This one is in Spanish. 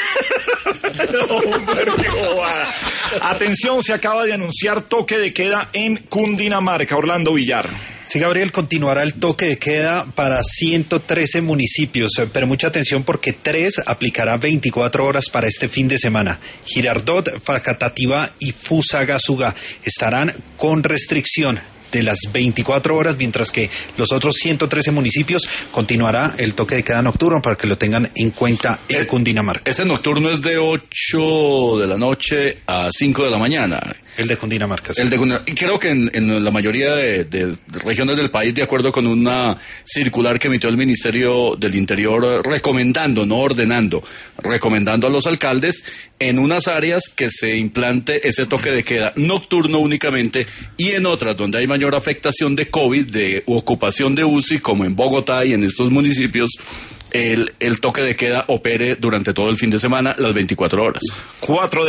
Atención, se acaba de anunciar toque de queda en Cundinamarca. Orlando Villar. Sí, Gabriel, continuará el toque de queda para 113 municipios, pero mucha atención porque 3 aplicará 24 horas para este fin de semana. Girardot, Facatativá y Fusagasugá estarán con restricción de las 24 horas, mientras que los otros 113 municipios continuará el toque de queda nocturno para que lo tengan en cuenta en Cundinamarca. Ese nocturno es de 8 de la noche a 5 de la mañana. El de Cundinamarca, sí. Y creo que en la mayoría de regiones del país, de acuerdo con una circular que emitió el Ministerio del Interior recomendando, no ordenando, recomendando a los alcaldes en unas áreas que se implante ese toque de queda nocturno únicamente, y en otras donde hay mayor afectación de COVID, de ocupación de UCI, como en Bogotá y en estos municipios, el toque de queda opere durante todo el fin de semana, las 24 horas. 4 de